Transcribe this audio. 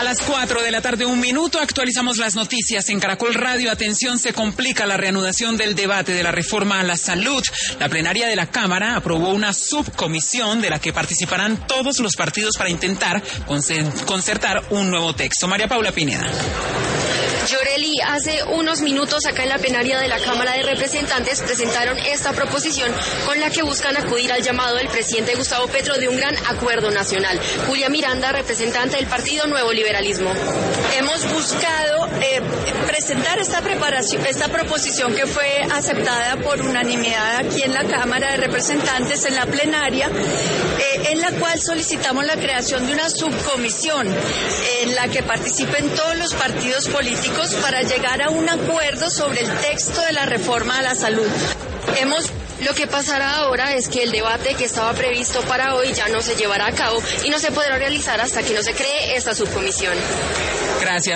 A las 4 de la tarde, 1 minuto, actualizamos las noticias en Caracol Radio. Atención, se complica la reanudación del debate de la reforma a la salud. La plenaria de la Cámara aprobó una subcomisión de la que participarán todos los partidos para intentar concertar un nuevo texto. María Paula Pineda. Yoreli, hace unos minutos acá en la plenaria de la Cámara de Representantes presentaron esta proposición con la que buscan acudir al llamado del presidente Gustavo Petro de un gran acuerdo nacional. Julia Miranda, representante del Partido Nuevo Liberalismo. Hemos buscado presentar esta proposición que fue aceptada por unanimidad aquí en la Cámara de Representantes en la plenaria, en la cual solicitamos la creación de una subcomisión en la que participen todos los partidos políticos para llegar a un acuerdo sobre el texto de la reforma a la salud. Lo que pasará ahora es que el debate que estaba previsto para hoy ya no se llevará a cabo y no se podrá realizar hasta que no se cree esta subcomisión. Gracias.